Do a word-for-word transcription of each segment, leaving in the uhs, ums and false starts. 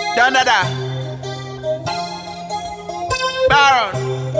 Danada. Baron.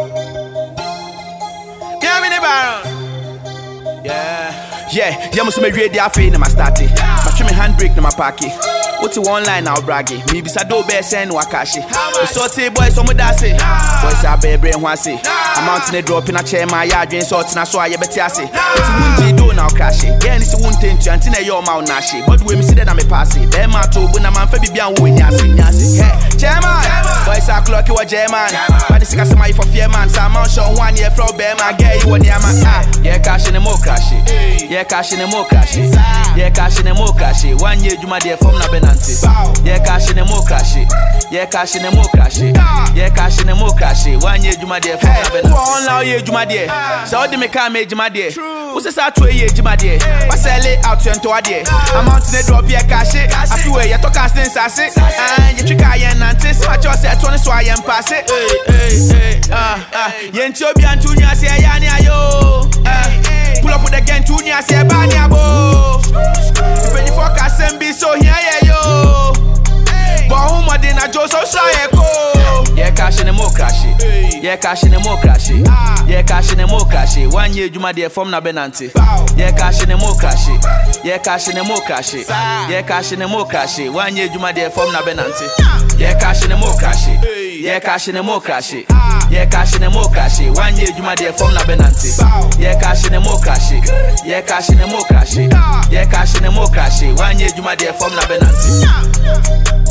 Yeah, me the Baron. Yeah. Yeah, yeah, must me ready afi na my starty. My trim handbrake na my parky. What's the one line now braggy? Me bisa do be send wakashi. The sorty boys some dance. Boys are be brain wasi. I'm mountain a drop in a chair my yard drink sort na so I beti ase. It's wunji do now cash. Yeah, it's one thing to antina your mouth nashi. But we me see that I'm a passy. Be ma to bu na man fe bibia wo nyasi nyasi. Hey, chairman. Boys are clock you a chairman. But this is my for fear man. Some man show one year from be man get you on your man. Yeah, cash in the mo cash. Yeah, cash in the mo cash. Yeah, cash in the mo cash. One year Juma dey from na Benanti. Yeah, cash in the mo cash. Yeah, cash in the mo cash. Yeah, cash in the mo cash. One year Juma dey from na Benanti. One now year Juma dey. So the me can make Juma dey. Who say sa two year Juma dey? What sell it out to into a day? Amount in the drop yeah cash. I feel you talk as things I say. And you trick I and nantes. So I just say twenty so I am pass it. Hey hey hey. Ah ah. Yentio bi antunya say ya ni ayo. Pull up with the gang to nya say ba ni abo. Penny for can be so here yeah yo. But who more than a Joe so shy go. Yeah cash in the mo cash. Yeah cash in the mo cash. Yeah cash in the mo cash. One year Juma dey from na Benanti. Yeah cash in the mo cash. Yeah cash in the mo cash. Yeah cash in the mo cash. One year Juma dey from na Benanti. Yeah cash in the mo cash. Yeah cash in the mo cash. Yeah cash in the mo cash. One year Juma dey from na Benanti. Yeah cash in the mo cash. Yeah cash in the mo cash. Yeah cash in the mo cash. One year Juma dey from na Benanti.